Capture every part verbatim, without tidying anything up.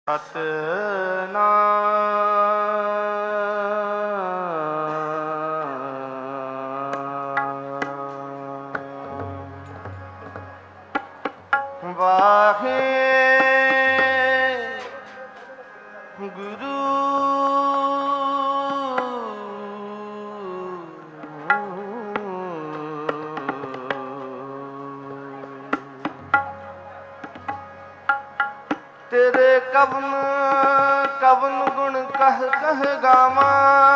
ਸਤਿਨਾਮ ਵਾਹਿਗੁਰੂ ਤੇਰੇ ਕਵਨ ਕਵਨ ਗੁਣ ਕਹਿ ਕਹਿ ਗਾਵਾਂ,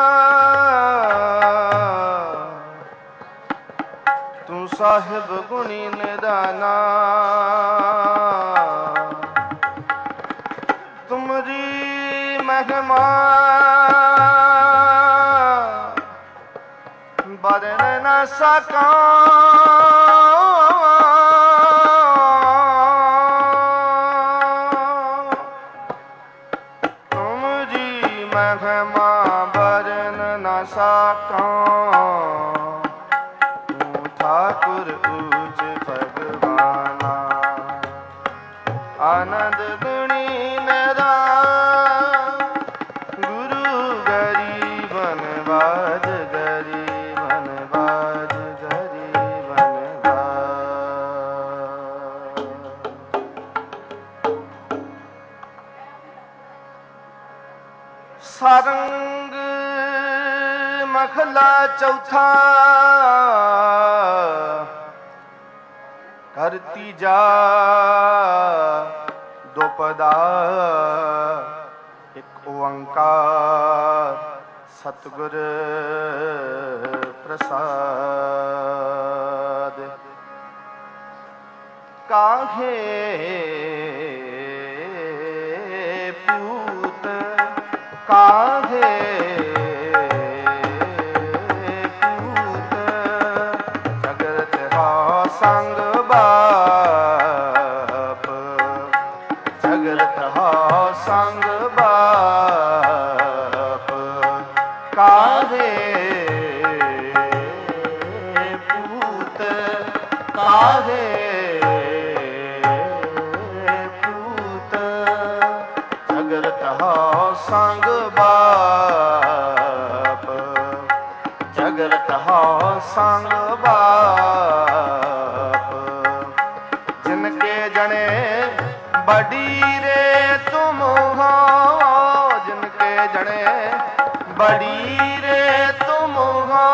ਤੂੰ ਸਾਹਿਬ ਗੁਣੀ ਨਿਦਾਨਾ। ਤੁਮਰੀ ਮਹਿਮਾ ਵਰਨ ਨ ਸਕਾਂ, ਮਹਿਮਾ ਵਰਨ ਨ ਸਕਾਂ। ਤੂੰ ਠਾਕੁਰ ਊਚ ਭਗਵਾਨਾ, ਆਨੰਦ ਗੁਣੀ ਮੇਰਾ ਗੁਰੂ ਗਰੀਬਨ ਬਾਜ ਗਰੀਬਨ ਬਾਜ ਗਰੀਬਨ ਬਾਜ। ਸਾਰੰਗ ਮਖਲਾ ਚੌਥਾ ਕਰ ਤੀਜਾ ਦੁਪਦਾ ਇੱਕ ਓੰਕਾਰ ਸਤਿਗੁਰ ਪ੍ਰਸਾਦ। ਕਾਹੇ ਪੂਤ ਕਾਹੇ ਪੂਤ ਜਗਤ ਹਾ ਸੰਗ ਬਾਪ, ਜਗਤ ਹਾ ਸੰਗ ਬਾਪ। ਕਾਹੇ ਪੂਤ ਕਾਹੇ ਪੂਤ ਜਗਤ ਹਾ ਸੰਗ ਬਾਪ, ਜਗਤ ਹਾ ਸੰਗ ਬਾਪ। ਜਿਨ ਕੇ ਜਣੇ ਬੜੀ ਰੇ ਤੁਮ ਹੋ, ਜਿਨ ਕੇ ਜਣੇ ਬੜੀ ਰੇ ਤੁਮ ਹੋ।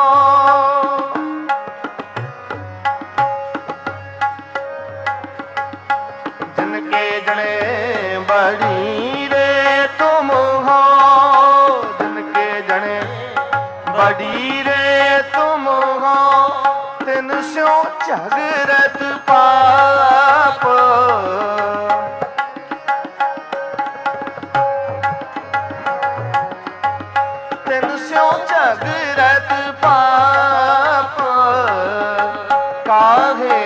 ਜਿਨ ਕੇ ਜਣੇ ਬੜੀ ਰੇ ਤੁਮ ਹੋ, ਜਿਨ ਕੇ ਜਣੇ ਬੜੀ ਰੇ ਤੁਮ ਹੋ। ਤਿਨ ਸਿਉ ਝਗਰਤ ਪਾਪ, ਤਿਨ ਸਿਉ ਝਗਰਤ ਪਾਪ। ਕਾਹੇ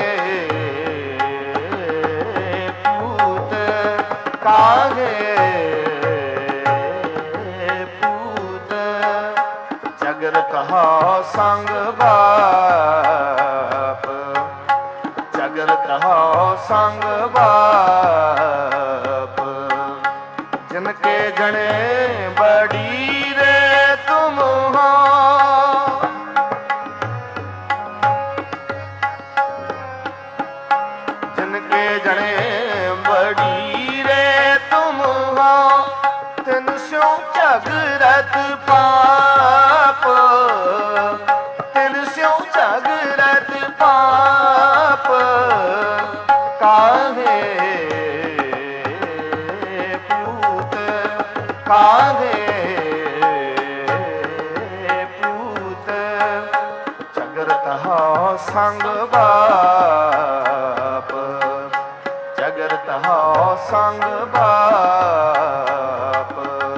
ਪੂਤ ਕਾਹੇ ਪੂਤ ਜਗਤ ਹਾ ਸੰਗ ਬਾਪ, ਜਗਤ ਹਾ ਸੰਗ ਬਾਪ। ਜਿਨ ਕੇ ਜਣੇ ਬੜੀ ਰੇ ਤੁਮ ਹੋ, ਜਿਨ ਕੇ ਜਣੇ ਬੜੀ ਰੇ ਤੁਮ ਹੋ। ਤਿਨ ਸਿਉ ਝਗਰਤ ਪਾਪ, ਤਿਨ ਸਿਉ ਝਗਰਤ ਪਾਪ। ਕਾਹੇ ਪੂਤ ਕਾਹੇ ਪੂਤ ਜਗਤ ਹਾ ਸੰਗ ਬਾਪ, ਜਗਤ ਹਾ ਸੰਗ ਬਾਪ।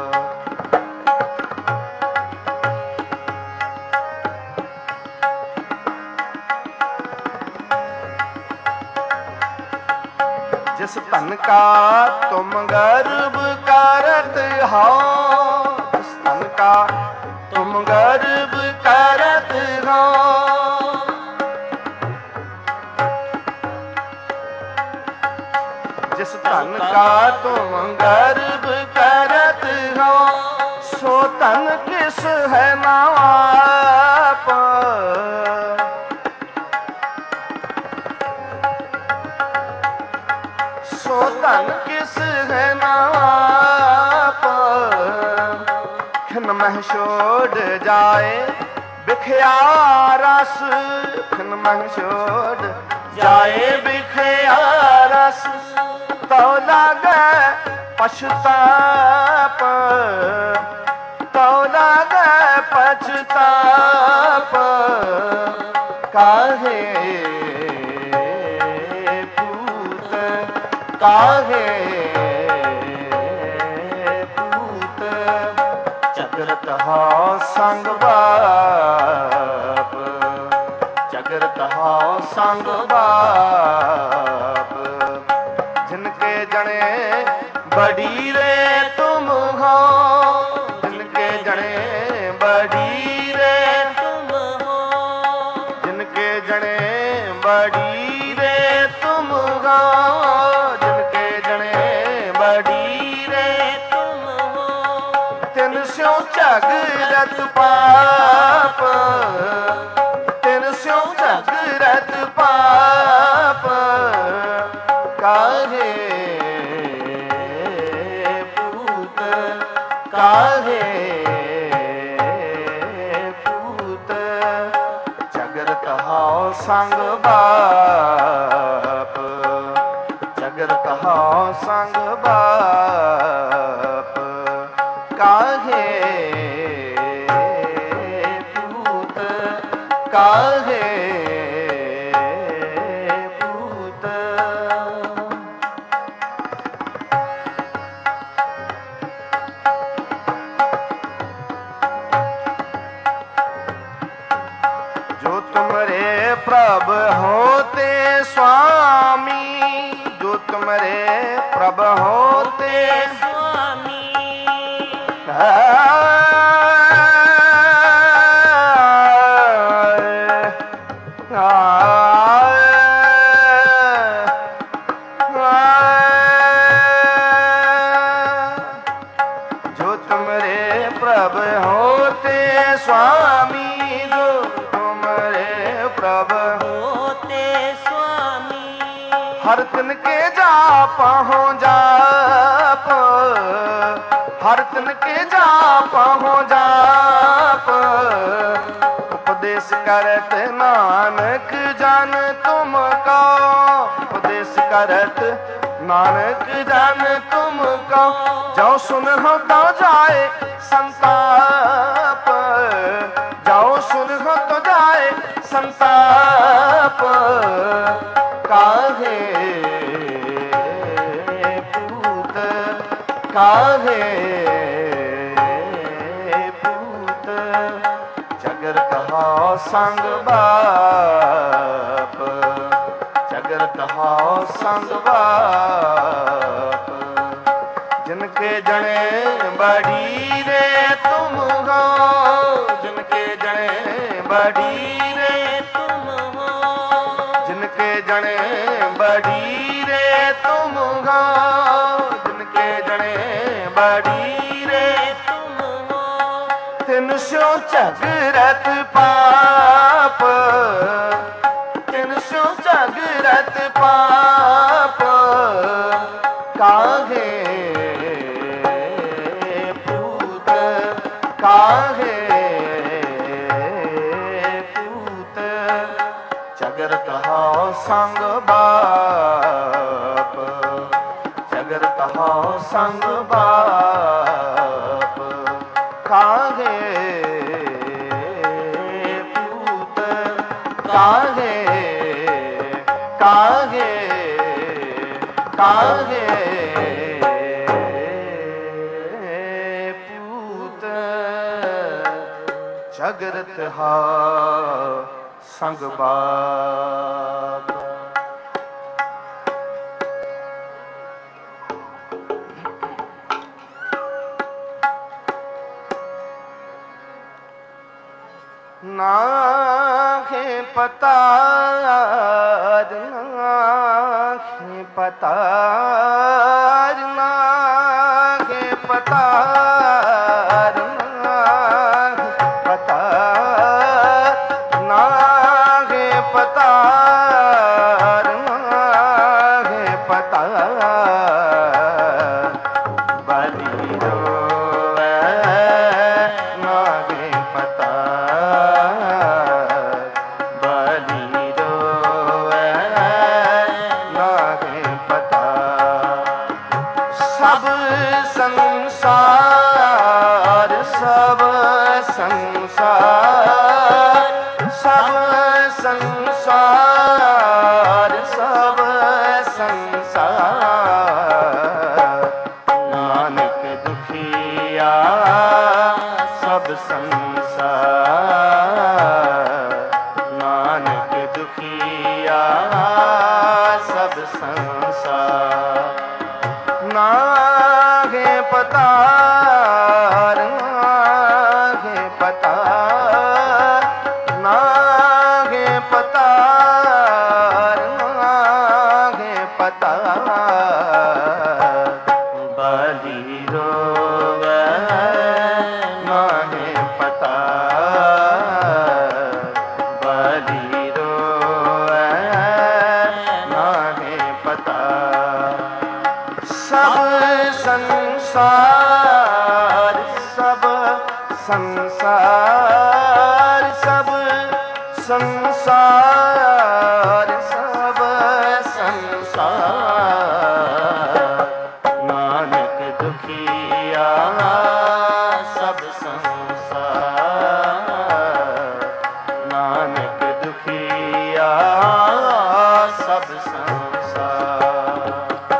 जिस धन का तुम गर्व करत हो, जिस धन का तुम गर्व करत हो। जिस धन का तुम गर्व ਧਨ ਕਿਸ ਹੈ ਨਾ ਆਪ, ਸੋ ਧਨ ਕਿਸ ਹੈ ਨਾ ਆਪ, ਖਿਨ ਮਹਿ ਛੋੜ ਜਾਏ ਬਿਖਿਆ ਰਸ, ਖਿਨ ਮਹਿ ਛੋੜ ਜਾਏ ਬਿਖਿਆ ਰਸ, ਤਉ ਲਾਗੈ ਪਛਤਾਪ, ਤਉ ਲਾਗੈ ਪਛਤਾਪ, ਕਾਹੇ ਪੂਤ ਕਾਹੇ ਪੂਤ, ਜਗਤ ਹਉ ਸੰਗ ਬਾਪ, ਜਗਤ ਹਉ ਸੰਗ ਬਾਪ, ਜਿਨ ਕੇ ਜਣੇ ਬੜੀ ਰੇ ਤੁਮ ਹੋ, ਜਿਨ ਕੇ ਜਣੇ ਬੜੀ ਰੇ ਤੁਮ ਹੋ, ਜਿਨ ਕੇ ਜਣੇ ਬੜੀ ਰੇ ਤੁਮ ਹੋ, ਜਿਨ ਕੇ ਜਣੇ ਬੜੀ ਰੇ ਤੁਮ ਹੋ, ਤਿਨ ਸਿਉ ਝਗਰਤ ਪਾਪ, ਤਿਨ ਸਿਉ ਝਗਰਤ ਪਾਪ, ਕਾਹੇ ਪੂਤ ਕਾਹੇ ਪੂਤ, ਜਗਤ ਹਉ ਸੰਗ ਬਾਪ, ਜਗਤ ਹਉ ਸੰਗ ਬਾਪ, ਕਾਹੇ ਪੂਤ ਕਾਹੇ ਪੂਤ। ਜੋ ਤੁਮਰੇ ਪ੍ਰਭ ਹੋਤੇ स्वामी, जो तुमरे प्रभ होते स्वामी, जो तुमरे प्रभ होते स्वामी, जो तुमरे प्रभ होते स्वामी, हर तिन के जाप हो जाप, हर तिन के जाप हो जाप, उपदेश करत नानक जान तुम को, उपदेश करत नानक जान तुम को, जो सुन हो तो जाए संताप, जाओ सुन हो तो जाए संताप, काहे पूत काहे पूत, जगत हउ संग बाप, जगत हउ संग बाप, जिनके जने बड़ी रे तुम हो, जिनके जने बड़ी रे तुम हो, जिनके जने बड़ी रे तुम हो, जिनके जने बड़ी रे तुम हो, तिन स्यों झगरत पाप, तिन स्यों झगरत पाप, काहे पूत काहे पूत, जगत हउ संग बाप, जगत हउ संग बाप, काहे पूत काहे काहे काहे पूत, जगत हउ संग बाप। नाहे पतार नाहे पतार नाहे पतार ਸੰਸਾਰ ਸਭ ਸੰਸਾਰ ਸਭ ਸੰਸਾਰ ਸਭ ਸੰਸਾਰ ਨਾਨਕ ਦੁਖੀਆ ਸਭ ਸੰਸਾਰ ਨਾਨਕ ਦੁਖੀਆ ਸਭ ਸੰਸਾਰ ਨਾਗੇ ਪਤਾਰ ਨਾਗੇ ਪਤਾਰ ਨਾਗੇ ਪਤਾਰ ਨਾਗੇ ਪਤਾਰ ਬਲੀ ਰੋਵੇ ਨਾਗੇ ਪਤਾਰ ਬਲੀ ਰੋਵੇ ਨਾਗੇ ਪਤਾਰ ਸਭ ਸੰਸਾਰ ਸਭ ਸੰਸਾਰ ਸਭ ਸੰਸਾਰ ਸਭ ਸੰਸਾਰ ਨਾਨਕ ਦੁਖੀਆ ਸਭ ਸੰਸਾਰ ਨਾਨਕ ਦੁਖੀਆ ਸਭ ਸੰਸਾਰ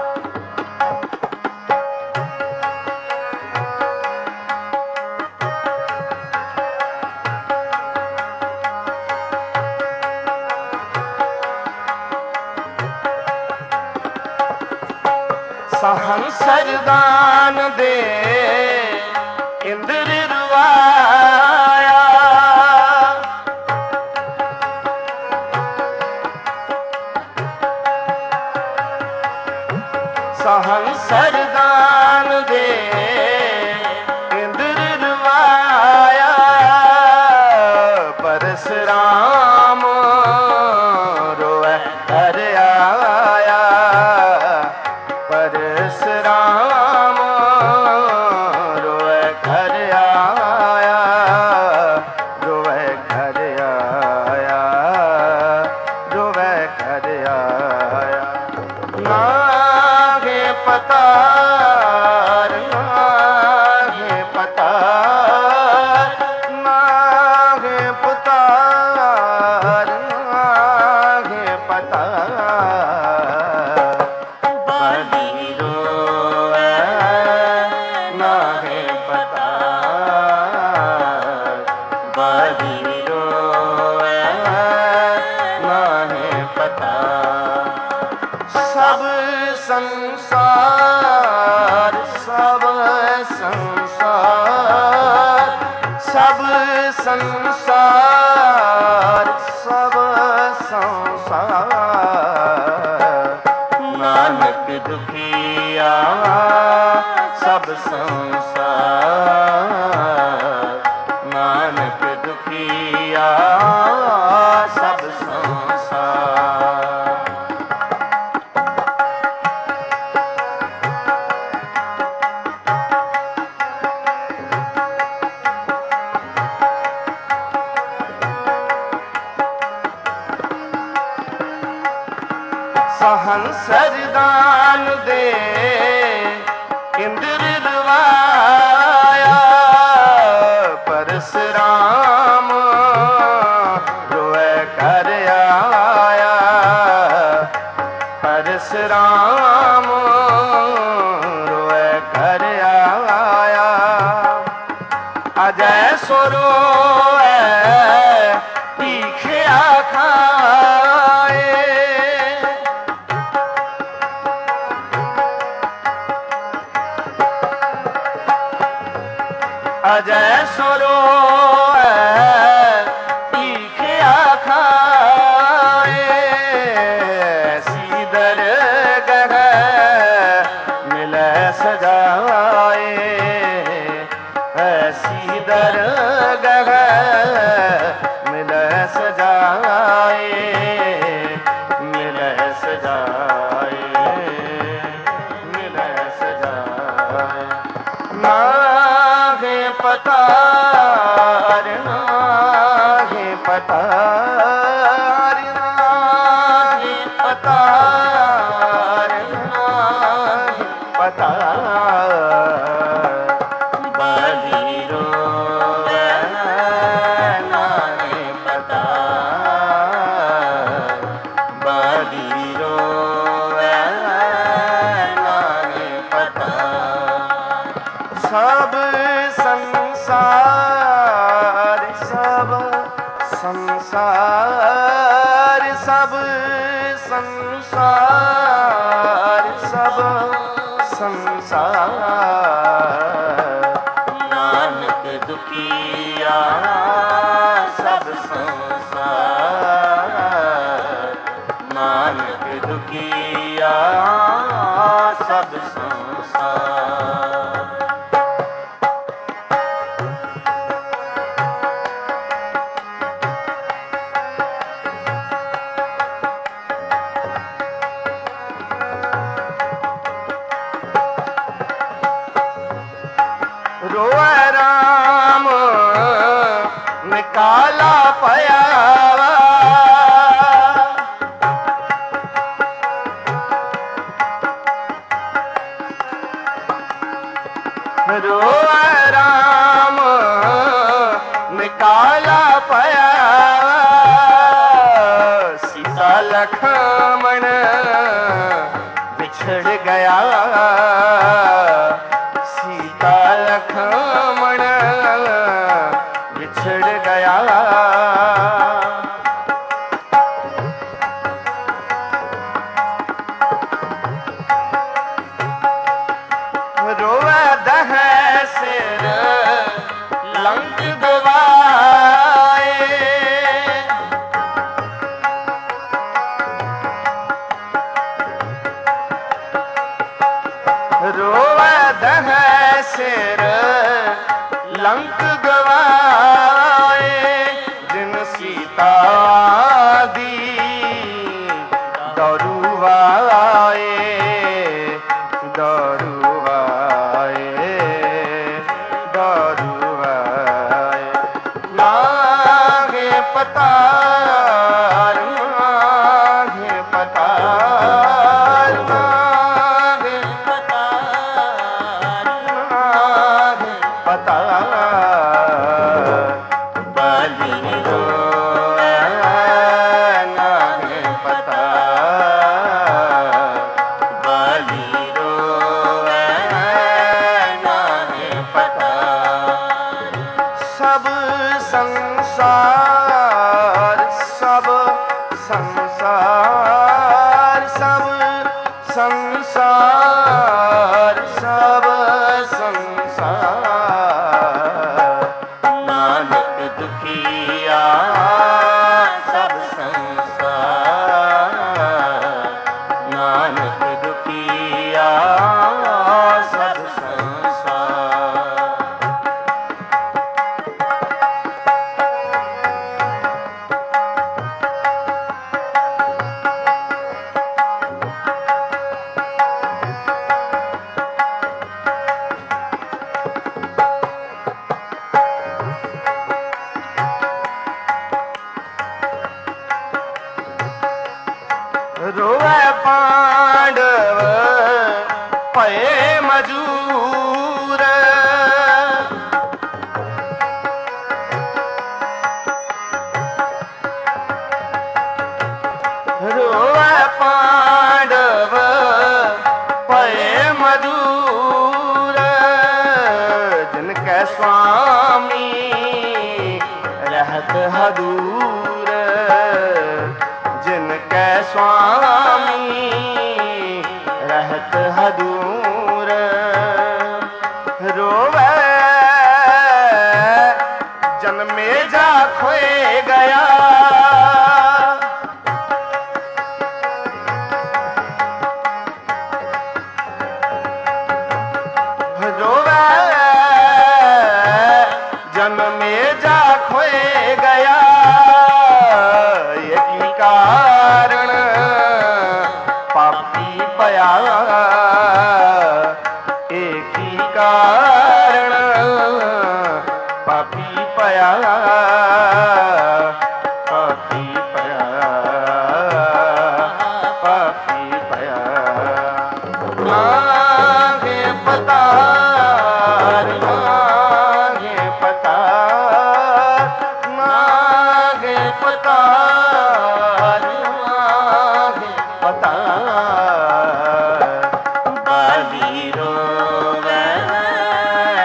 ਸਹੰ ਸਰਦਾਨ ਦੇ ਇੰਦਰ ਰਵਾਇਆ ਸਹੰ ਸਰਦਾਨ ਦੇ ਇੰਦਰ ਰਵਾਇਆ ਪਰਸਰਾਮ ਰੋਏ ਹਰ ਆਇਆ ਪਰਸਰਾਮ ਰੋਏ ਘਰ ਆਇਆ ਰੋਏ ਘਰ ਆਇਆ ਰੋਏ ਘਰ ਆਇਆ ਨਾਗੇ ਪਤਾਰ ਨਾਗੇ ਪਤਾਰ ਨਾਗੇ ਪਤਾਰ ਨਾਗੇ ਪਤਾਰ ਬਲੀ ਰੋਵੇ ਨਾਗੇ ਪਤਾਰ ਬਲੀ ਰੋਵੇ ਨਾਗੇ ਪਤਾਰ ਸਭ ਸੰਸਾਰ ਸਭ ਸੰਸਾਰ ਸਭ ਸੰਸਾਰ ਸਭ ਸੰਸਾਰ ਨਾਨਕ ਦੁਖੀਆ ਸਭ ਸੰਸਾਰ ਨਾਨਕ ਦੁਖੀਆ ਸਭ ਸੰਸਾਰ ਸਹੰ ਸਰਦਾਨ ਦੇ ਇੰਦਰ ਰਵਾਇਆ ਪਰਸਰਾਮ ਰੋਏ ਘਰ ਆਇਆ ਪਰਸਰਾਮ ਰੋਏ ਘਰ ਆਇਆ ਅਜੈ ਸੋ ਰੋਏ ਭੀਖਿਆ ਖਾਏ ਅਜੈ ਸੋ ਰੋਏ ਭੀਖਿਆ ਖਾਏ ਸੀਦਰ ਗਹਿ ਮਿਲੈ ਸਜਾਏ ਐਸੀ ਦਰਗਹ ਮਿਲੈ ਸਜਾਏ ਮਿਲੈ ਸਜਾਏ ਮਿਲੈ ਸਜਾਏ ਨਾਹੇ ਪਤਾਰ ਨਾਹੇ ਪਤਾਰ ਨਾਹੇ ਪਤਾਰ ਨਾਹੇ ਪਤਾਰ सब संसार सब संसार सब संसार सब संसार नानक दुखिया सब संसार नानक दुखिया सब संसार रोए राम निकाला पया रोए राम निकाला पया सीता लक्ष्मण बिछड़ गया सीता लक्ष्मण बिछड़ गया रोवे दह सिर लंक गवाए रोवे दह सिर लंक गवाए जिन सीता दी दरुवाए दरुवाए दरुवाए नागे पतार नागे पतार नागे पता बलि रोए नागे पता बलि रोए नागे पता सब संसार सब संसार सब संसार सब संसार नानक दुखिया सब संसार नानक दुखिया सब संसार रोए पांडव पए मजूर रोए पांडव पए मजूर जिनके स्वामी रहत हदूर जिनके स्वामी रहत हदूर रोवे जन्मे जा खोए गया रोवे जन्मे जा खोए गया यही कारण पापी पया एक ही कारण पापी पया पापी पया पापी पया मांगे पता मांगे पता मांगे पता मांगे पता बलि रोए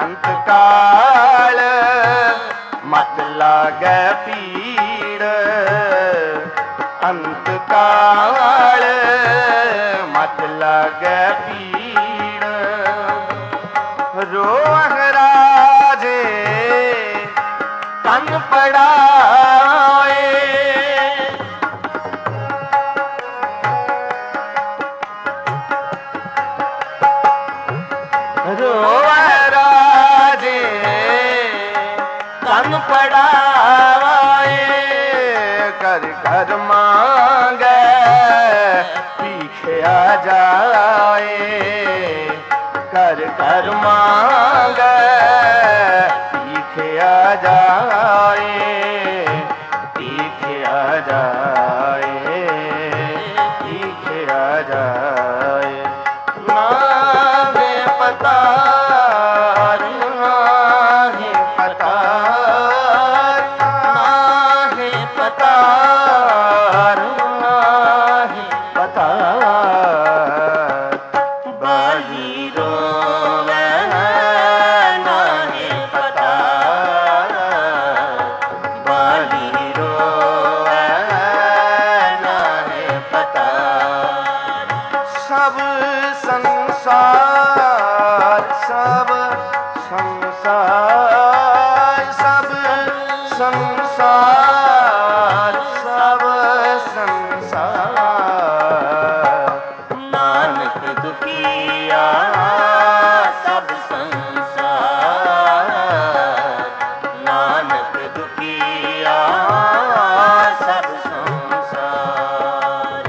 अंत काल मत लागे पीड़, अंत काल मत लागे पीड़। रोह राजे तन पड़ाए, रोह राजे तन पड़ाए। कर कर मांगे पीछे आ जाए, कर कर मांगे पीछे आ जाए, पीछे आ जाए, पीछे आ जाए। ना है पता, ना है पता, ना है पता, ना है पता। बाली रोवे ना है पता, बाली रोवे ना है पता। सब संसार, सब संसार, सब संसार, सब संसार। नानक दुखिया सब संसार, नानक दुखिया सब संसार।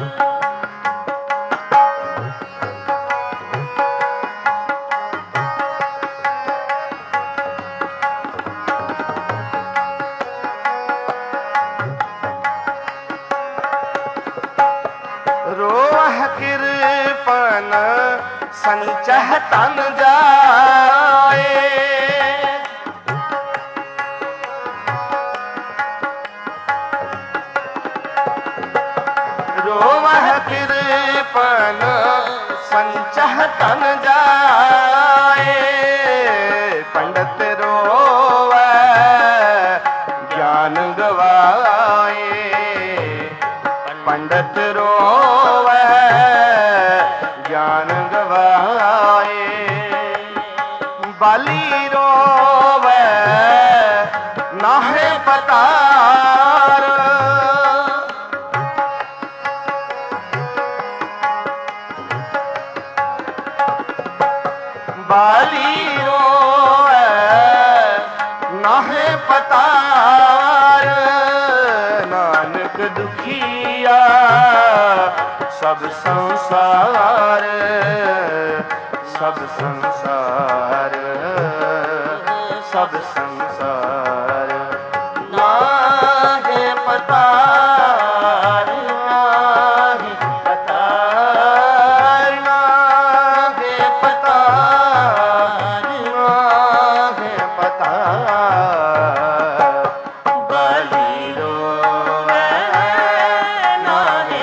रोह कृपन संचह तन जाए, रोह कृपन संचह तन जाए। पंडित रोवे ज्ञान गवाए, पंडित रोवे ज्ञान गवाए। बाली रोवे नाहे पतार, बाली रोवे नाहे पतार। नानक दुखिया सब संसार, सब संसार, सब संसार। ना है पतार, ना है पतार, ना है पतार, ना है पतार। बाली रोवे ना है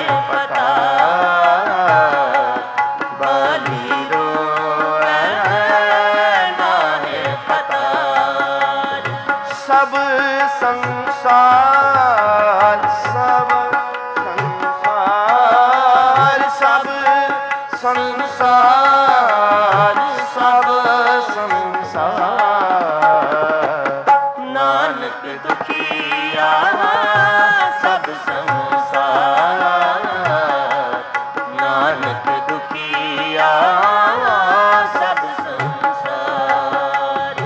पतार, बाली रोवे ना है पतार। सब संसार, सब संसार, सब संसार, सब संसार। नानक दुखिया सब संसार, नानक दुखिया सब संसार।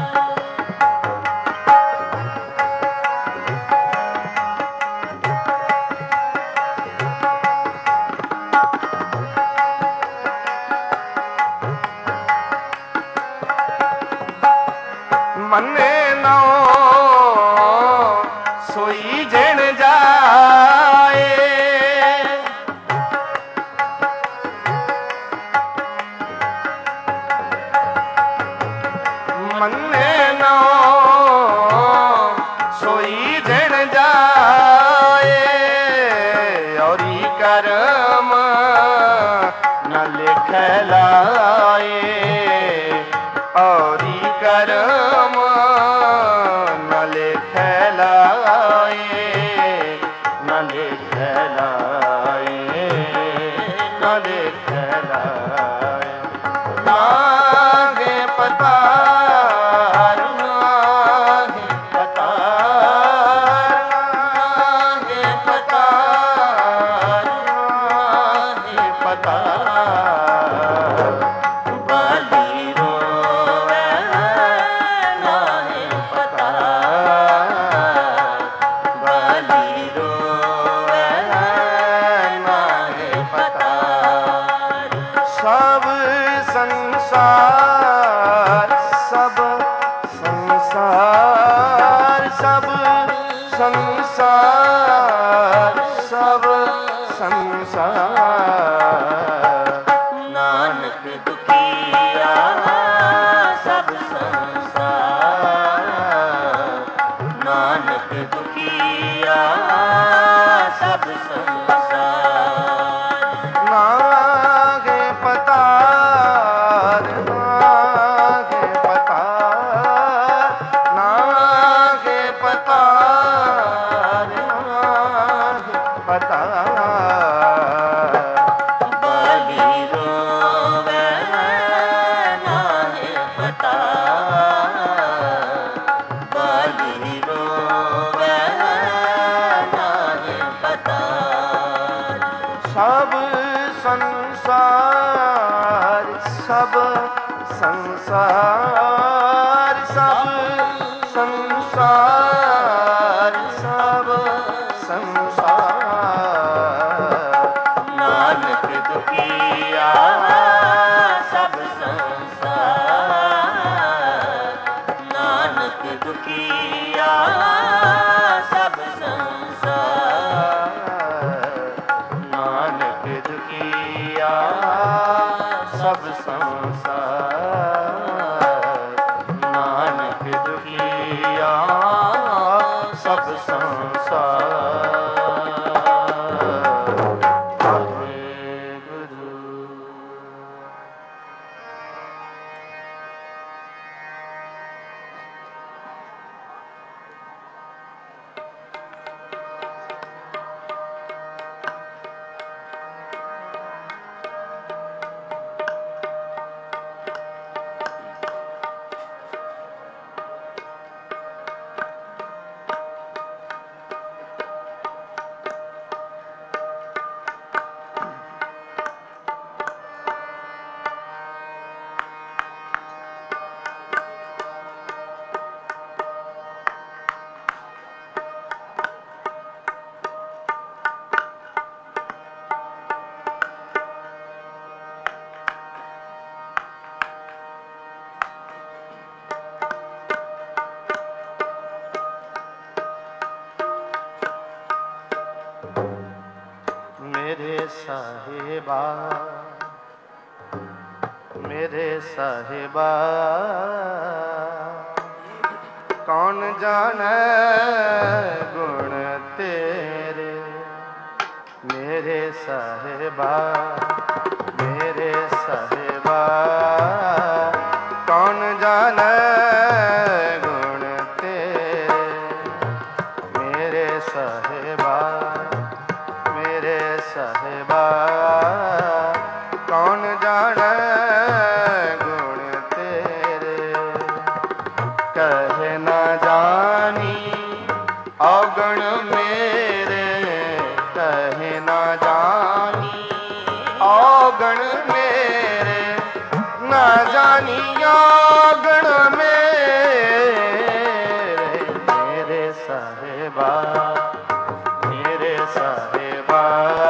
मन्ने नौ सोई जन जाए, मन्ने नौ सोई जन जाए। औरी करम न लिख लाए, औरी ਕਰਮ ਨ ਲਿਖੈ ਲਾਏ, ਨ ਲਿਖੈ ਲਾਏ, ਨ ਲਿਖੈ ਲਾਏ। ਨਾਗੇ ਪਤਾਰ, ਨਾਗੇ ਪਤਾਰ, ਨਾਗੇ ਪਤਾਰ, ਨਾਗੇ ਪਤਾਰ। ਬਾਲੀ ਰੋਵੈ ਨਾਹੀ ਪਤਾਰ, ਬਾਲੀ ਰੋਵੈ ਨਾਹੀ ਪਤਾਰ। ਸਭ ਸੰਸਾਰ, ਸਭ ਸੰਸਾਰ, ਸਭ ਸੰਸਾਰ, ਸਭ ਸੰਸਾਰ। ਨਾਨਕ ਦੁਖੀਆ ਸਭ ਸੰਸਾਰ, ਨਾਨਕ ਦੁਖੀਆ ਸਭ ਸੰਸਾਰ। ਨਾਗੇ ਪਤਾਰ, ਨਾਗੇ ਪਤਾਰ, ਨਾਗੇ ਪਤਾਰ, ਨਾਗੇ ਪਤਾਰ। ਬਾਲੀ ਰੋਵੈ ਨਾਹੀ ਪਤਾਰ, ਬਾਲੀ ਰੋਵੈ ਨਾਹੀ ਪਤਾਰ। ਸਭ ਸੰਸਾਰ, ਸਭ ਸੰਸਾਰ, ਸਭ ਸੰਸਾਰ, ਸਭ ਸੰਸਾਰ। ਨਾਨਕ ਦੁਖੀਆ ਸਭ ਸੰਸਾਰ, ਨਾਨਕ ਦੁਖੀਆ ਸਭ ਸੰਸਾਰ, ਨਾਨਕ ਦੁਖੀਆ ਸਭ ਸੰਸਾਰ, ਨਾਨਕ ਦੁਖੀਆ ਸਭ ਸੰਸਾਰ। ਮੇਰੇ ਸਾਹਿਬਾ, ਮੇਰੇ ਸਾਹਿਬਾ, ਕੌਣ ਜਾਣੈ ਗੁਣ ਤੇਰੇ। ਮੇਰੇ ਸਾਹਿਬਾ, ਮੇਰੇ ਸਾਹਿਬਾ, ਕੌਣ ਜਾਣੈ ਗੁਣ ਤੇਰੇ। ਮੇਰੇ ਸਾਹਿਬਾ, ਮੇਰੇ ਸਾਹਿਬਾ, ਕੌਣ ਜਾਣੈ ਗੁਣ ਤੇਰੇ। ਕਹਿ ਨਾ ਜਾਣੀ ਔਗਣ ਮੇਰੇ, ਕਹਿ ਨਾ ਜਾਣੀ ਔਗਣ ਮੇਰੇ, ਨਾ ਜਾਣੀ ਔਗਣ ਮੇਰੇ। ਮੇਰੇ ਸਾਹਿਬਾ, ਮੇਰੇ ਸਾਹਿਬਾ,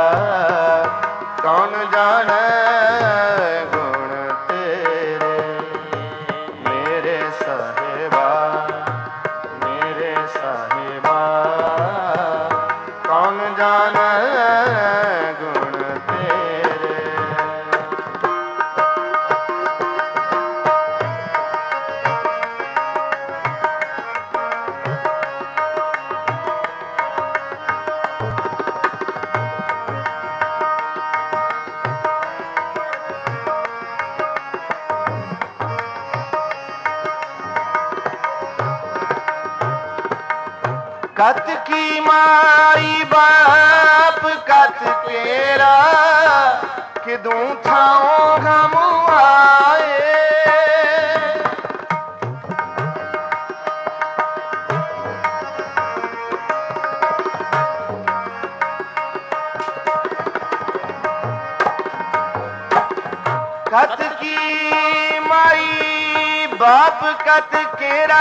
ਕੌਣ ਜਾਣੈ ਗੁਣ ਤੇਰੇ। ਮੇਰੇ ਸਾਹਿਬਾ, ਮੇਰੇ ਸਾਹਿਬਾ, ਕੌਣ ਜਾਣੈ ਗੁਣ ਤੇਰੇ। कत की माई बाप कत केरा किदूं थाओ हम आए। कत की माई बाप कत केरा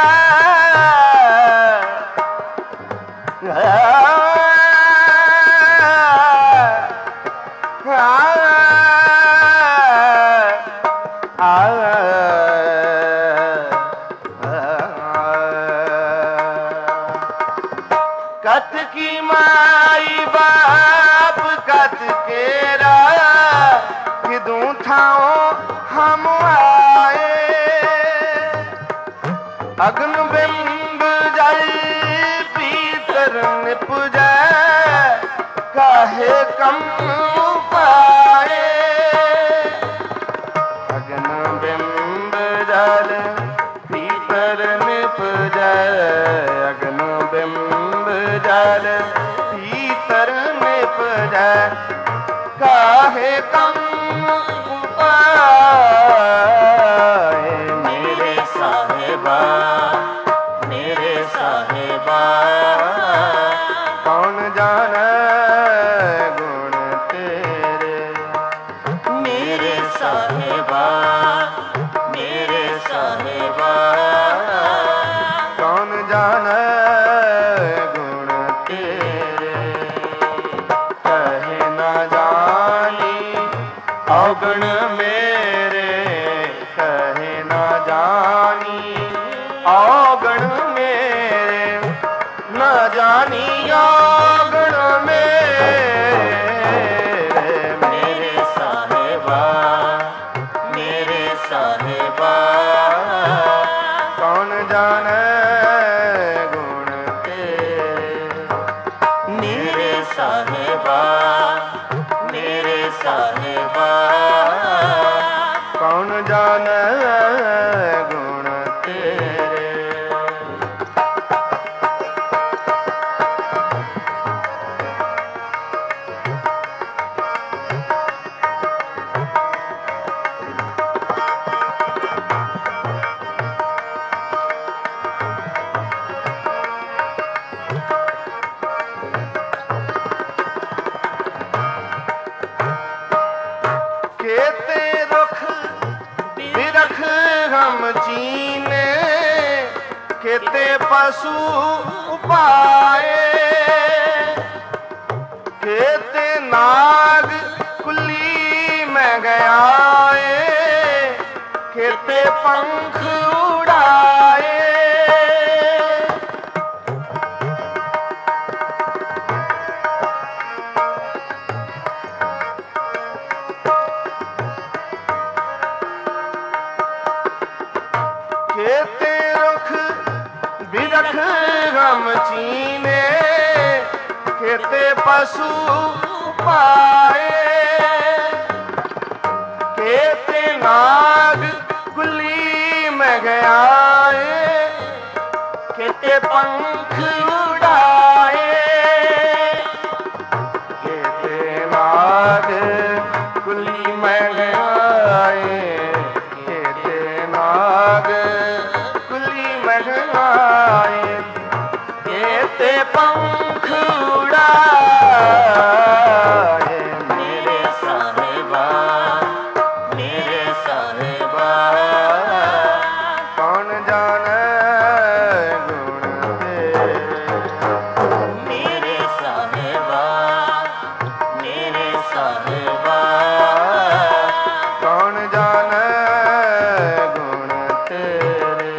कत की माई बाप कत केरा किदूं थाओ हम आए। अग्न बिंब जल पीतर निपुजै काहे कम पाए। अग्न बिंब जल पीतर निपुजै अग्न बिंब जल पीतर निपुजै काहे कम मेरे साहिबा मेरे साहिबा कौन जाने गुण तेरे। मेरे साहिबा मेरे साहिबा कौन जाने गुण तेरे। कहे न जानी अवगुण मेरे कहे न जानी अवगुण मेरे न जानी अवगुण मेरे। मेरे साहिबा मेरे साहिबा कौन जाने गुण तेरे। मेरे साहिबा मेरे साहिबा कौन जाने गुण तेरे। केते रुख बिरख हम चीने केते पशु उपाए। केते नाग कुली में गयाए केते पंख उड़ाए। केते रुख बिरख हम चीने केते पशु पाए। केते नाग कुली में गयाए केते पंख उड़ाए। केते नाग कुली में गयाए केते नाग कुली में गयाए केते पंख उड़ाए। मेरे साहिबा मेरे साहिबा कौन जाने गुण तेरे। मेरे साहिबा मेरे साहिबा कौन जाने गुण तेरे।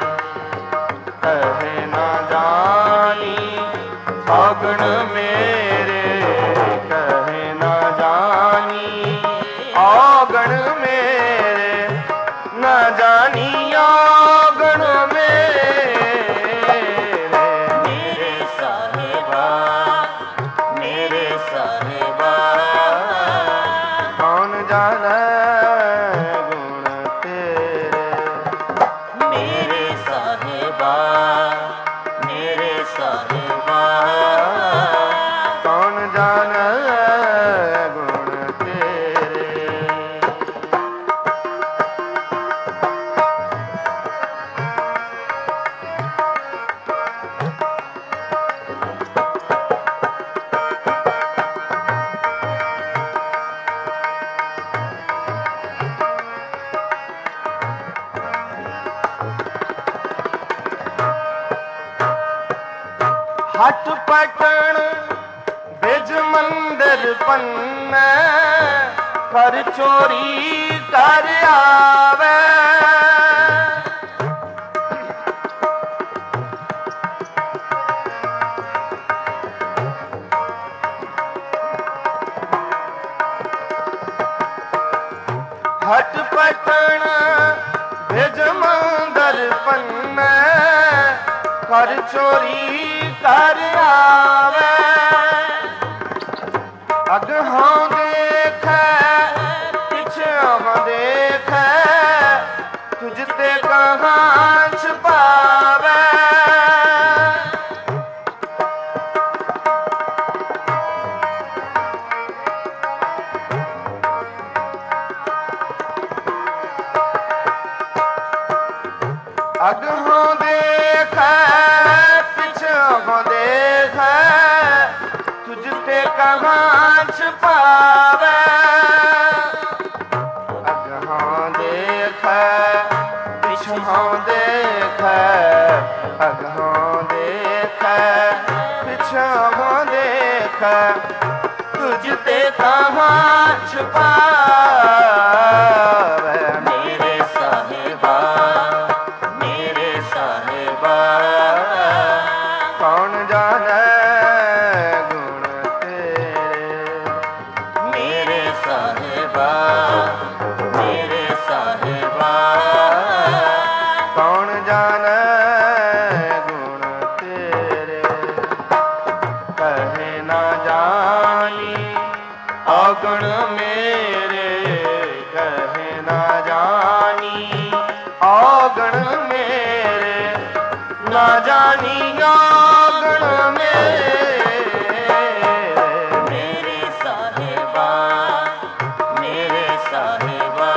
कहे न जानी अवगुण मेरे कहे न जानी अवगुण मेरे न जानी अवगुण मेरे। मेरे साहिबा मेरे साहिबा कौन जाने गुण तेरे। मेरे साहिबा मेरे साहिबा ਹਟ ਪਟਣ ਬਿਜ ਮੰਦਰ ਪੰਨੈ ਕਰ ਚੋਰੀ ਕਰ ਆਵੇ ਹਟ ਪਟਣ ਬਿਜ ਮੰਦਰ ਪੰਨੈ ਕਰ ਚੋਰੀ ਕਰ ਆਵੇ ਅਗਹਾਂ ਦੇਖੈ ਪਿਛਾਂ ਦੇਖੈ ਤੁਝ ਤੇ ਕਹਾਂ ਛੁਪਾਵੇ ਅਗਹਾਂ ਦੇਖੈ ਪਿਛਾਂ ਦੇਖੈ ਤੁਝ ਤੇ ਕਹਾਂ ਛੁਪਾਵੇ ਅਗਹਾਂ ਦੇਖੈ ਪਿਛਾਂ ਦੇਖੈ ਅਗਹਾਂ ਦੇਖੈ ਪਿਛਾਂ ਦੇਖੈ ਤੁਝ ਤੇ ਕਹਾਂ ਛੁਪਾਵੇ ਮੇਰੇ ਸਾਹਿਬਾ ਮੇਰੇ ਸਾਹਿਬਾ ਕੌਣ ਜਾਣੈ ਗੁਣ ਤੇਰੇ ਮੇਰੇ ਸਾਹਿਬਾ ਮੇਰੇ ਸਾਹਿਬਾ ਕੌਣ ਜਾਣੈ ਗੁਣ ਤੇਰੇ ਕਹੇ ਨਾ ਜਾਣੀ ਔਗਣ ਮੇਰੇ ਕਹੇ ਨਾ ਜਾਣੀ ਔਗਣ ਮੇਰੇ ਨਾ ਜਾਣੀ ਔਗਣ ਮੇਰੇ ਮੇਰੇ ਸਾਹਿਬਾ ਮੇਰੇ ਸਾਹਿਬਾ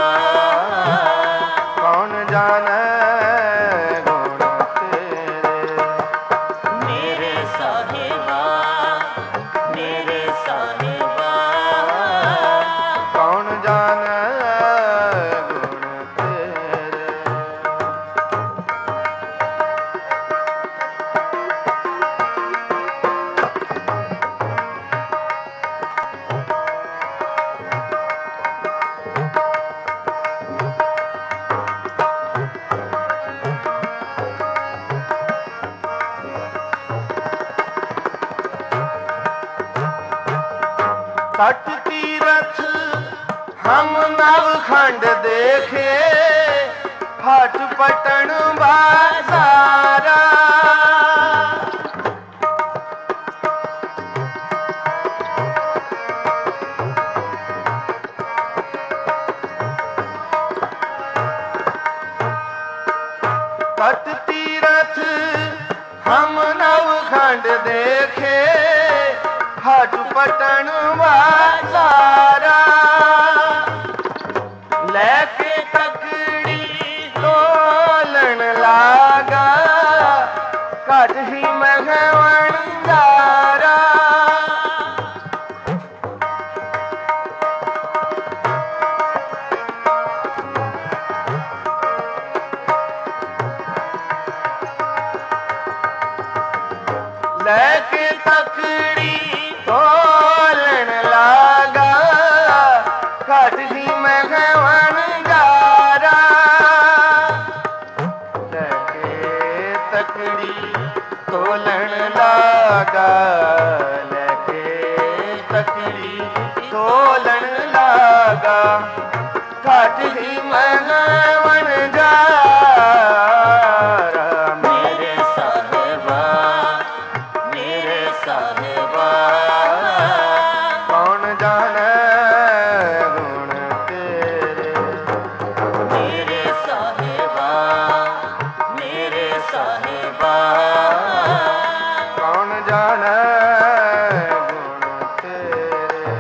ਕੌਣ ਜਾਣੈ ਗੁਣ ਤੇਰੇ ਮੇਰੇ ਸਾਹਿਬਾ ਮੇਰੇ ਸਾਹਿਬਾ ਕੌਣ ਜਾਣੈ ਗੁਣ ਤੇਰੇ ਤਟ ਤੀਰਥ ਹਮ ਨਵ ਖੰਡ ਦੇਖੇ ਹਟ ਪਟਣ ਬਾਜ਼ਾਰਾ ਤਟ ਤੀਰਥ ਹਮ ਨਵ ਖੰਡ ਦੇਖੇ ਹਟ ਪਟਣ ਬਾਜ਼ਾਰਾ ਲੈ ਕੇ ਤਕੜੀ ਤੋਲਣ ਲਾਗਾ ਘਟ ਹੀ ਮਹਿਵਣ ਜਾਰਾ ਲੈ ਕੇ ਤਕੜੀ ਤੋਲਣ ਲਾਗਾ ਘਟ ਹੀ ਮਹਿਵਣ ਜਾਰਾ ਲੈ ਕੇ ਤਕੜੀ ਤੋਲਣ ਲਾਗਾ ਲੈ ਕੇ ਤਕੜੀ ਤੋਲਣ ਲਾਗਾ ਘਟ ਹੀ ਮਹਿਵਣ ਜਾਰਾ ਮੇਰੇ ਸਾਹਿਬਾ ਮੇਰੇ ਸਾਹਿਬਾ ਕੌਣ ਜਾਣੈ ਗੁਣ ਤੇਰੇ ਮੇਰੇ ਸਾਹਿਬਾ ਮੇਰੇ ਸਾਹਿਬਾ ਕੌਣ ਜਾਣੈ ਗੁਣ ਤੇਰੇ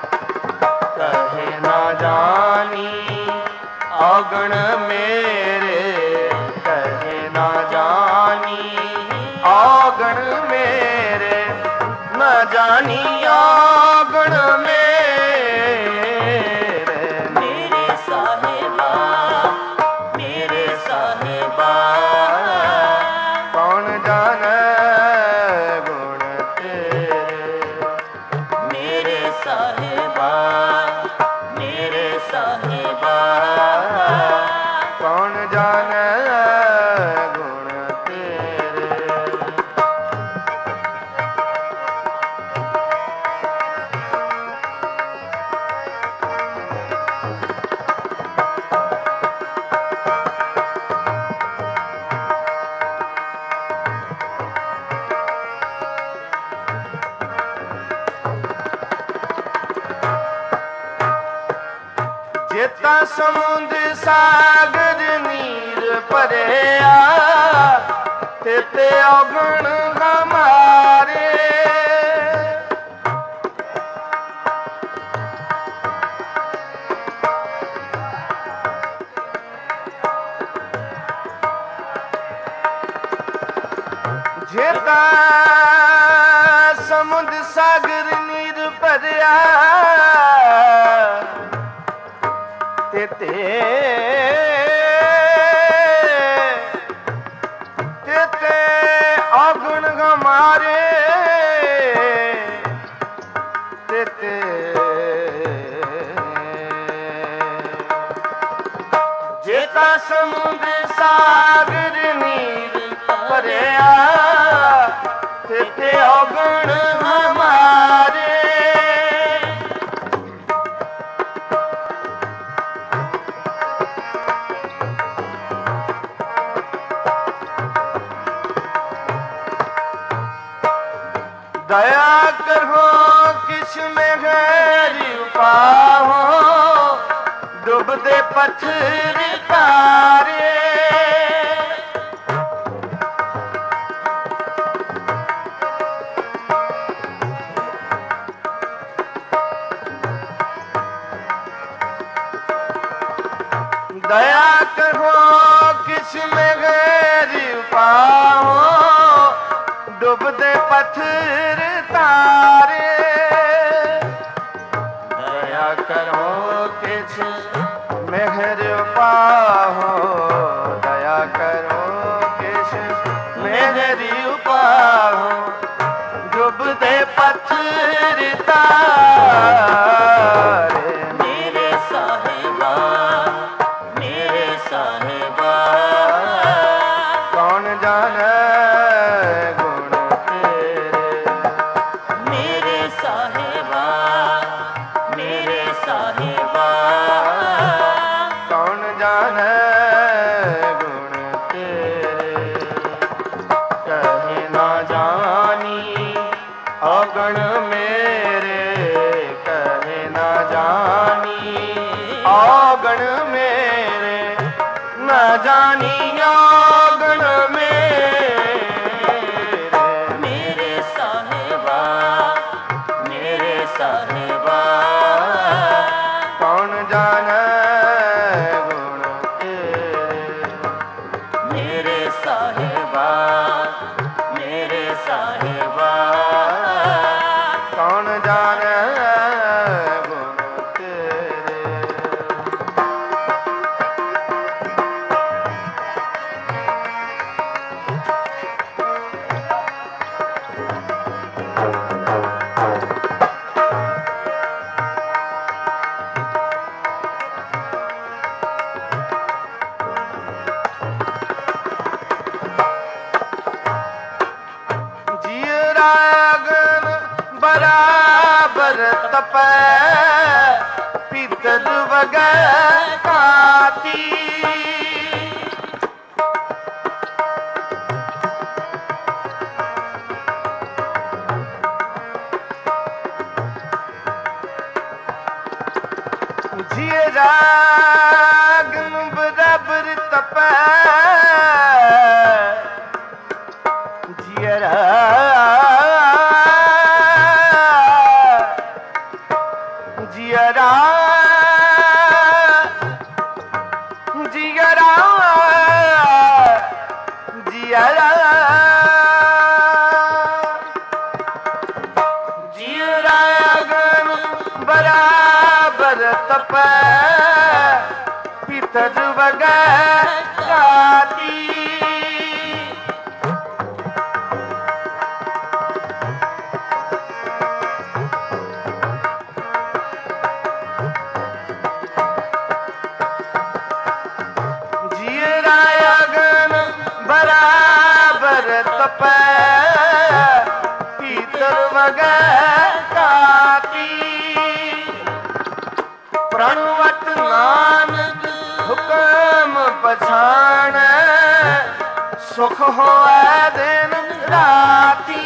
ਕਹੇ ਨਾ ਜਾਣੀ ਔਗਣ ਮੇਰੇ ਕਹੇ ਨਾ ਜਾਣੀ ਔਗਣ ਮੇਰੇ ਨਾ ਜਾਣੀ ਔਗਣ ਮੇਰੇ ਮੇਰੇ ਸਾਹਿਬਾ ਮੇਰੇ ਸਾਹਿਬਾ ਕੌਣ ਜਾਣੈ ਗੁਣ ਸਮੁੰਦ ਸਾਗਰ ਨੀਰ ਭਰਿਆ, ਤੇਤੇ ਔਗਣ ਹਮਾਰੇ। जेता समुद्र सागर नीर भरिया, तेते तेते औगुण हमारे, तेते जेता समुद्र सागर नीर भरिया, तेते औगुण हमारे। दया करो किस में गैरी पाहो, डूबदे पत्थर तारे। दया करो किस में गैरी पाओ, डूबदे पत्थर तारे। दया करो किस मेहर पाहो, दया करो किस मेहरी पाहो, डूबदे पत्थर तारे। मेरे साहिबा मेरे साहिबा, कौन जाने गुण तेरे। मेरे साहिबा मेरे साहिबा, कौन जाने गुण तेरे। कहे ना जानी औगण मेरे, कहे ना जानी औगण मेरे, न जानी औगण मेरे। मेरे साहिबा मेरे साहिबा, कौन जाने गुण तेरे। मेरे साहिबा मेरे साहिबा, कौन जाने गुण तेरे। जियरागन बराबर तपै, पीतर वगै काती। जियरागन बराबर तपै, जियरा जियरा जियरा जियरा जियरा अगन बराबर तपै, पितर वगै काती। तपै पीतर वगै काती। प्रणवत नानक हुक्म पछाण, सुख होए दिन राती।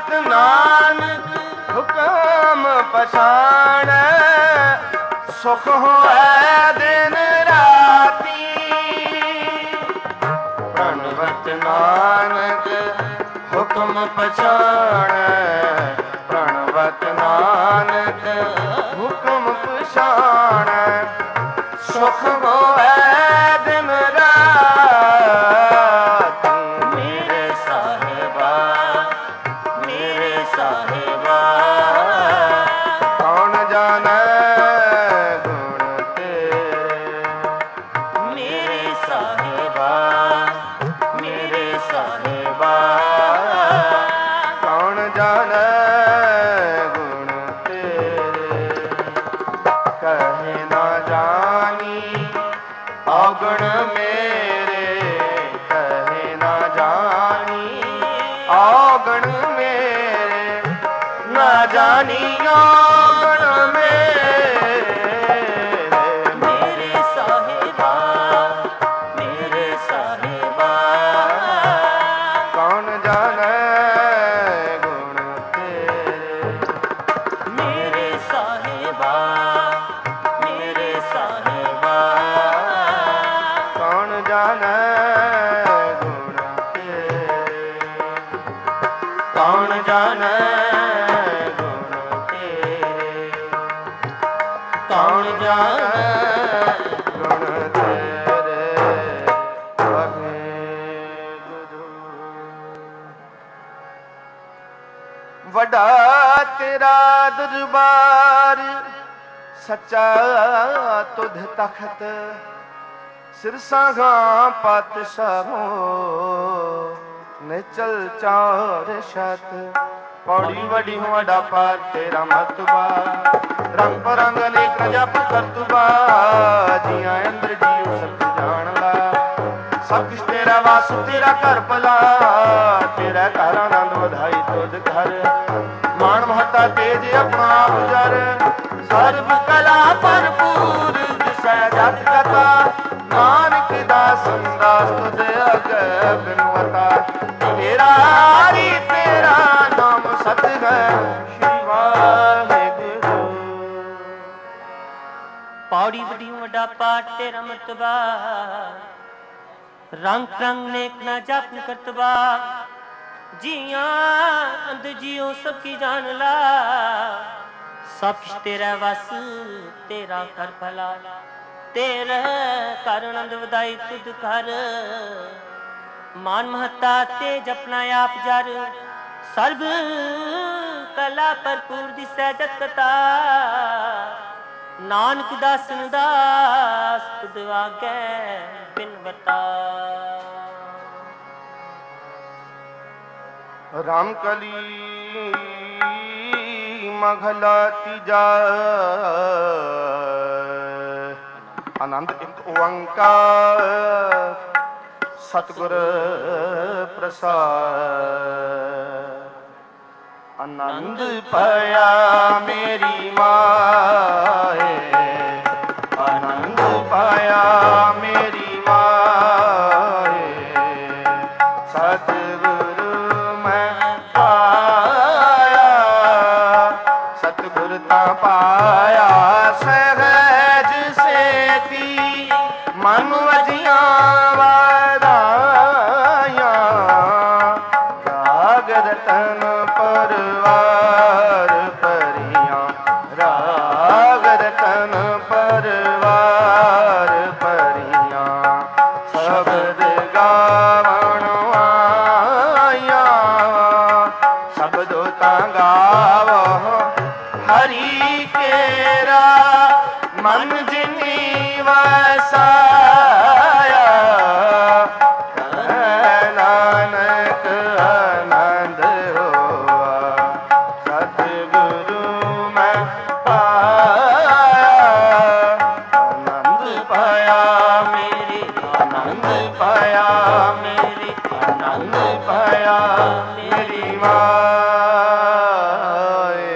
ਵਤ ਨਾਨਕ ਹੁਕਮ ਪਛਾਣੈ, ਸੁਖ ਹੋਐ ਦਿਨ ਰਾਤੀ। ਪ੍ਰਣਵਤ ਨਾਨਕ ਹੁਕਮ ਪਛਾਣੈ, ਪ੍ਰਣਵਤ ਨਾਨਕ ਹੁਕਮ ਪਛਾਣੈ, ਸੁਖ ਹੋਐ ਦਿਨ ਰਾਤੀ। ਮੇਰੇ ਸਾਹਿਬਾ ਮੇਰੇ ਸਾਹਿਬਾ ਕੌਣ ਜਾਣੈ ਗੁਣ ਤੇਰੇ। ਮੇਰੇ ਸਾਹਿਬਾ ਮੇਰੇ ਸਾਹਿਬਾ ਕੌਣ ਜਾਣੈ ਗੁਣ ਤੇਰੇ। ਕਹੇ ਨਾ ਜਾਣੀ ਔਗਣ ਮੇਰੇ, ਕਹੇ ਨਾ ਜਾਣੀ ਔਗਣ ਮੇਰੇ, ਨਾ ਜਾਣੀ ਔਗਣ ਮੇਰੇ। ਮੇਰੇ ਸਾਹਿਬਾ ਮੇਰੇ ਸਾਹਿਬਾ ਕੌਣ ਜਾਣੈ ਗੁਣ ਤੇਰੇ। ਮੇਰੇ ਸਾਹਿਬਾ ਮੇਰੇ ਸਾਹਿਬਾ ਕੌਣ ਜਾਣੈ ਗੁਣ ਤੇਰੇ। ਕੌਣ ਜਾਣੈ ਗੁਣ ਤੇਰੇ। ਕੌਣ ਜਾਣੈ ਗੁਣ ਤੇਰੇ। ਵਾਹਿਗੁਰੂ। ਵੱਡਾ ਤੇਰਾ ਦਰਬਾਰ, ਸੱਚਾ ਤੁਧ ਤਖਤ, ਸਿਰਸਾਂ ਪਾਤਸ਼ਾਹੋ ਨਿਚਲ ਚਾਰ ਛਤ। ਪੌੜੀ ਵਡੀ ਵੱਡਾ ਪਾਰ ਤੇਰਾ ਮਤਬਾ, ਰੰਗ ਪਰੰਗ ਅਨੇਕ ਜਪ ਕਰਤੁਬਾ। ਜੀਆਂ ਅੰਦਰ ਜੀਉ ਸਤ ਜਾਣ ਲਾ, ਸਭ ਕੁਛ ਤੇਰਾ ਵਾਸ ਤੇਰਾ ਘਰ ਭਲਾ। ਤੇਰਾ ਘਰ ਆਨੰਦ ਵਧਾਈ ਤੁਧ ਘਰ, ਮਾਣ ਮਹੱਤਾ ਤੇਜ ਆਪਣਾ ਆਪ ਜਰ। ਸਰਬ ਕਲਾ ਭਰਪੂਰ ਦਿਸੈ ਜਤ ਕਥਾ, ਨਾਨਕ ਦਾਸ ਦਾਸ ਤੁਧ ਅਗੈ ਬਿਨਵਤਾ। ਤੇਰਾ ਹਰੀ ਤੇਰਾ ਨਾਮ ਸਤ ਹੈ, ਸ਼੍ਰੀ ਵਾਹਿਗੁਰੂ। ਪੌੜੀ ਵਡੀ ਵੱਡਾ ਪਾਠ ਤੇਰਾ ਮਤਬਾ, ਰੰਗ ਰੰਗ ਨੇਕ ਨਾ ਜਪ ਕਰਤਬਾ। ਜੀਆਂ ਅੰਧ ਜੀਓ ਸਭ ਕੀ ਜਾਣ ਲਾ, ਸਭ ਕੁਛ ਤੇਰਾ ਵਸ ਤੇਰਾ ਕਰ ਭਲਾ। ਤੇਰੇ ਘਰ ਆਨੰਦ ਵਧਾਈ ਤੁਧ ਘਰ, ਮਾਨ ਮਹੱਤਾ ਤੇਜ ਆਪਣਾ ਆਪ ਜਰ। ਸਰਬ ਕਲਾ ਭਰਪੂਰ ਦਿਸੈ ਜਤ ਕਥਾ, ਨਾਨਕ ਦਾਸਨ ਦਾਸ ਤੁਧ ਆਗੈ ਬਿਨਵਤਾ। ਰਾਮ ਕਲੀ ਮਘਲਾ ਤੀਜਾ, ਆਨੰਦ ਇੱਕ ਓੰਕਾਰ ਸਤਿਗੁਰ ਪ੍ਰਸਾਦ। ਆਨੰਦ ਪਾਇਆ ਮੇਰੀ ਮਾਏ, ਆਨੰਦ ਪਾਇਆ ਮੇਰੀ ਮਾਏ। ਸਤਿਗੁਰੂ ਮੈਂ ਪਾਇਆ, ਸਤਿਗੁਰ ਤਾਂ ਪਾਇਆ ਸਹਿਜ ਸੇਤੀ। ਮਨ ਵਜੀਆਂ ਵਾਧਾਈਆਂ, ਰਾਗ ਰਤਨ ਪਰਵਾਰ ਭਰੀਆਂ। ਰਾਗ ਰਤਨ ਪਰਵਾਰ ਭਰੀਆਂ, ਸ਼ਬਦ ਗਾਵਣ ਆਈਆਂ। ਸ਼ਬਦੋ ਤਾਂ ਗਾਵੋ ਹਰੀ ਕੇਰਾ, ਮਨ ਜਿਨੀ ਵਸਾਇਆ। ਕਹਿ ਨਾਨਕ ਆਨੰਦ ਹੋਆ, ਸਤਿਗੁਰੂ ਮੈਂ ਪਾਇਆ। ਆਨੰਦ ਪਾਇਆ ਮੇਰੇ, ਆਨੰਦ ਪਾਇਆ ਮੇਰੇ, ਆਨੰਦ ਪਾਇਆ ਮੇਰੀ ਮਾਏ।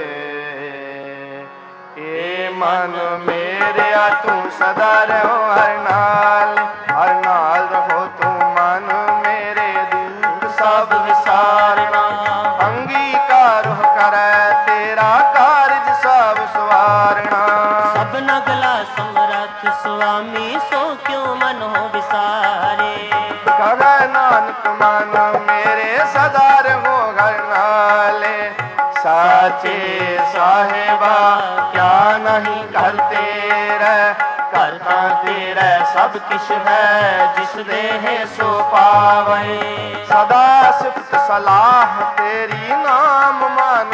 ਏ ਮਨ ਮੇਰਿਆ ਤੂੰ ਸਦਾ ਰਹੋ ਹਰ ਨਾਲ, ਹਰ ਨਾਲ ਰਹੋ ਤੂੰ ਮਨ ਮੇਰੇ। ਦੁੱਖ ਸਭ ਵਿਸਾਰਨਾ ਅੰਗੀਕਾਰ ਮਨ ਮੇਰੇ ਸਦਾ ਰਹੋ ਘਰ ਨਾਲੇ। ਸਾਚੇ ਸਾਹਿਬਾ ਕਿਆ ਨਹੀਂ ਘਰ ਤੇਰਾ, ਘਰ ਤਾਂ ਤੇਰਾ ਸਭ ਕਿਛ ਹੈ, ਜਿਸ ਦੇਹ ਸੋ ਪਾਵੇ। ਸਦਾ ਸਿਫਤ ਸਲਾਹ ਤੇਰੀ, ਨਾਮ ਮਨ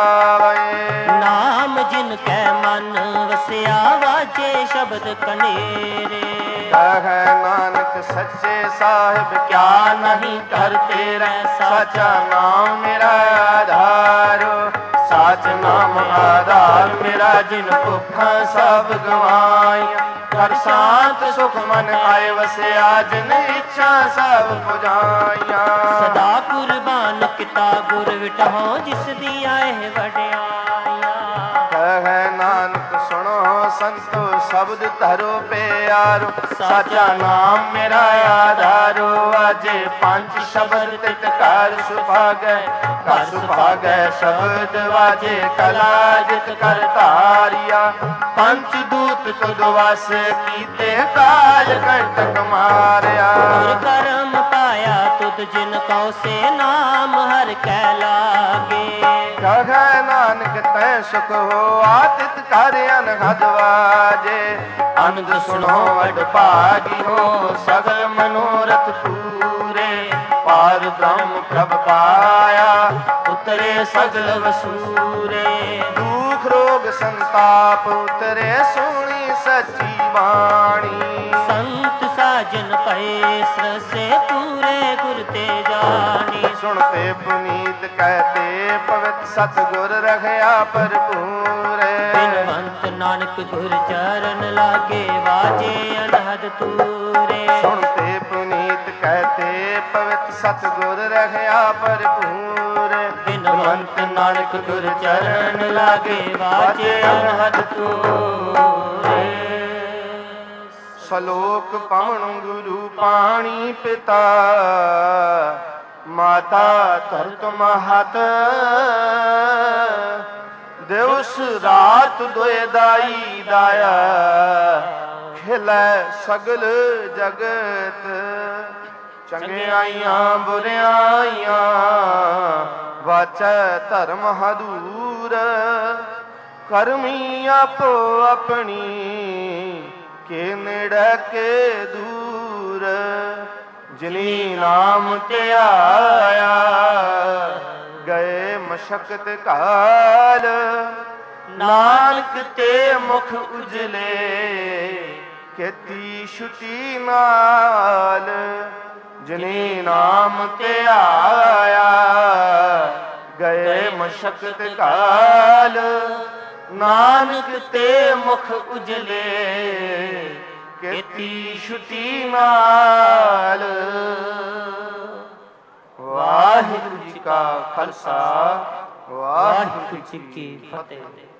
ਵਸਾਵੇ। ਨਾਮ ਜਿਨ ਕੈ ਮਨ ਵਸਿਆ, ਵਾਜੇ ਸ਼ਬਦ ਕਨੇਰੇ। ਕਹੈ ਨਾਨਕ ਸੱਚੇ ਸਾਹਿਬ ਕਿਆ ਨਹੀਂ ਘਰ ਤੇਰਾ, ਸਾਚਾ ਨਾਮ ਮੇਰਾ ਆਧਾਰ। ਸਾਚ ਨਾਮ ਆਧਾਰ ਮੇਰਾ, ਜਿਨ ਭੁੱਖਾਂ ਸਭ ਗਵਾਈਆਂ। ਕਰ ਸ਼ਾਂਤ ਸੁਖ ਮਨ ਆਏ ਵਸਿਆ, ਜਿਨ ਇੱਛਾ ਸਭ ਪੁਜਾਈਆਂ। ਸਦਾ ਕੁਰਬਾਨ ਕੀਤਾ ਗੁਰ ਵਿਟਹੁ, ਜਿਸ ਦੀਆਂ ਇਹ ਵਡਿਆਈਆਂ। ਕਹੈ ਨਾਨਕ ਸੁਣੋ ਸੰਤੋ ਸ਼ਬਦ ਧਰੋ ਪਿਆਰੋ। ਸਾਚਾ ਨਾਮ ਮੇਰਾ ਆਧਾਰੋ, ਅਜੇ ਪੰਜ ਸ਼ਬਦ ਤਿਤ ਘਰ ਸੁਭਾਗੈ। ਘਰ ਸੁਭਾਗੈ ਸ਼ਬਦ ਵਾਜੇ, ਕਲਾ ਜਿਤ ਕਰ ਧਾਰਿਆ। ਪੰਚ ਦੂਤ ਤੁਧ ਵਸ ਕੀਤੇ, ਕਾਜ ਕੰਟਕ ਮਾਰਿਆ। ਗੁਰ ਕਰਮ ਪਾਇਆ ਤੁਧ ਜਿਨ ਕਉ ਸੇ, ਨਾਮ ਹਰਿ ਕੈ ਲਾਗੇ। ਕਹੈ ਨਾਨਕ ਤੈ ਸੁਖ ਹੋਆ, ਤਿਤ ਕਰ ਅਨਹਦ ਵਾਜੇ। ਅਨੰਦ ਸੁਣੋ ਵਡ ਭਾਗੀ ਹੋ, ਸਗਲ ਮਨੋਰਥ ਪੂਰੇ। ਪਾਰ ਬ੍ਰਹਮ ਪ੍ਰਭ ਪਾਇਆ, ਉਤਰੇ ਸਗਲ ਵਸੂਰੇ। ਦੁਖ ਰੋਗ ਸੰਤਾਪ ਉਤਰੇ, ਸੁਣੀ ਸੱਚੀ ਬਾਣੀ। ਸੰਤ ਸਾਜਨ ਪਏ ਸਰਸੇ, ਪੂਰੇ ਗੁਰ ਤੇ ਜਾਣੀ। ਸੁਣ ਤੇ ਪੁਨੀਤ ਕਹਤੇ, ਪਵਿੱਤ ਸਤਿਗੁਰ ਰਹਿਆ ਭਰਪੂਰ। ਬਿਨਵੰਤ ਨਾਨਕ ਗੁਰ ਚਰਨ ਲਾਗੇ, ਵਾਜੇ ਅਨਹਦ ਤੂਰੇ। ਸੁਣ ਤੇ ਪੁਨੀਤ ਕਹਤੇ, ਪਵਿੱਤ ਸਤਿਗੁਰ ਰਹਿਆ ਭਰਪੂਰ। ਬਿਨਵੰਤ ਨਾਨਕ ਗੁਰ ਚਰਨ ਲਾਗੇ, ਵਾਜੇ ਅਨਹਦ ਤੂਰੇ। ਸਲੋਕ ਪਵਨ ਗੁਰੂ ਪਾਣੀ ਪਿਤਾ, ਮਾਤਾ ਧਰਤ ਮਹਤ। ਦਿਵਸ ਰਾਤ ਦੋਇ ਦਾਈ ਦਾਇਆ, ਖਿਲੈ ਸਗਲ ਜਗਤ। ਚੰਗਿਆਈਆਂ ਬੁਰਿਆਈਆਂ, ਵਾਚੈ ਧਰਮ ਹਦੂਰ। ਕਰਮੀ ਆਪੋ ਆਪਣੀ, ਕੇ ਨੇੜੇ ਕੇ ਦੂਰ। ਜਿਨੀ ਨਾਮ ਧਿਆਇਆ, ਗਏ ਮਸ਼ਕਤ ਕਾਲ। ਨਾਨਕ ਤੇ ਮੁਖ ਉਜਲੇ, ਖੇਤੀ ਛੁਟੀ ਨਾਲ। ਜਿਨੀ ਨਾਮ ਧਿਆਇਆ, ਗਏ ਮਸ਼ਕਤ ਕਾਲ। ਨਾਨਕ ਤੇ ਮੁਖ ਉਜਲੇ, ਕੀਤੀ ਛੁਟੀ ਨਾਲ। ਵਾਹਿਗੁਰੂ ਜੀ ਕਾ ਖਾਲਸਾ, ਵਾਹਿਗੁਰੂ ਜੀ ਕੀ ਫਤਿਹ।